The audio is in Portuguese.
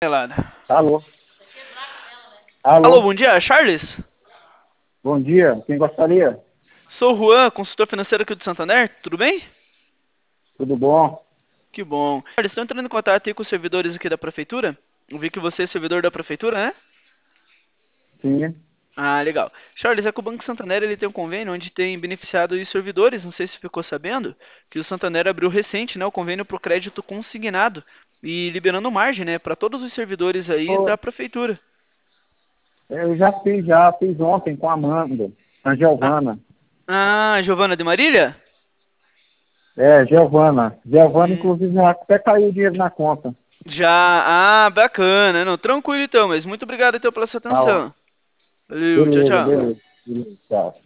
Gelada. Alô? Alô, Alô? bom dia, Charles? Bom dia. Quem gostaria? Sou o Juan, consultor financeiro aqui do Santander, tudo bem? Tudo bom? Que bom. Charles, estou entrando em contato aí com os servidores aqui da prefeitura. Eu vi que você é servidor da prefeitura, né? Sim. Ah, legal. Charles, é que o Banco Santander ele tem um convênio onde tem beneficiado os servidores, não sei se ficou sabendo, que o Santander abriu recente, né, o convênio para o crédito consignado e liberando margem, né, para todos os servidores aí Ô, da prefeitura. Eu já fiz ontem com a Amanda, a Ah, Giovana. Giovana de Marília? Giovana. Giovana, Hum, inclusive, já até caiu o dinheiro na conta. bacana, não, tranquilo então, mas muito obrigado então pela sua Tá, ó. atenção. Valeu, tchau, Beleza, tchau. beleza. Beleza, tchau.